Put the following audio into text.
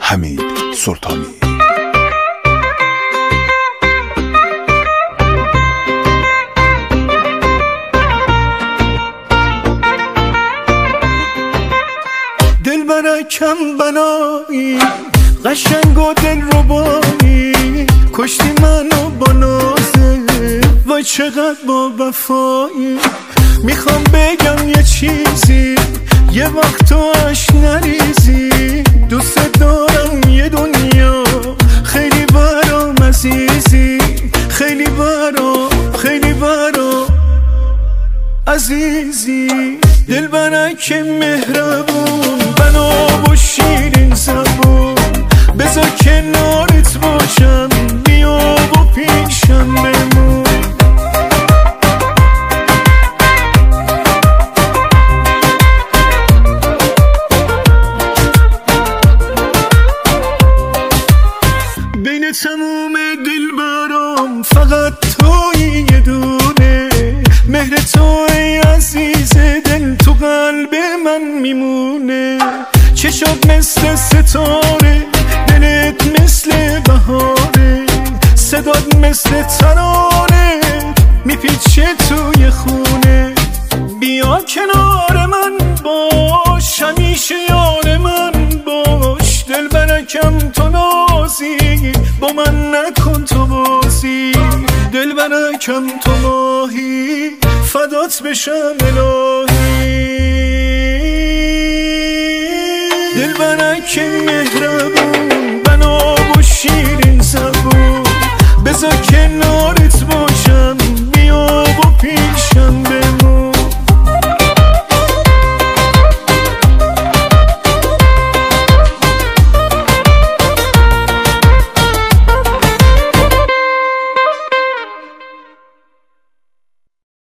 حمید سلطانی. دلبرکم بنایی قشنگ و دل ربایی، کشتی منو با نازه وای چقدر با وفایی. میخوام بگم یه چیزی یه وقت تو اش نریزی، دوست دارم یه دنیا خیلی برام عزیزی، خیلی برام عزیزی. دلبرک مهربون بنا و شیرین زبون، بذار کنارت باشم بیا و پیشم بمون. بین تموم دلبرام فقط تویی یه دونه، مهر توی عزیز دل تو قلب من میمونه. چشات مثل ستاره، دلت مثل بهاره، صدات مثل ترانه میپیچه توی خونه. بیا کنار من باش، همیشه یار من باش، دلبرکم تو نازی با من نکن تو بازی. دلبرکم تو ماهی فدات بشم الهی. دلبرک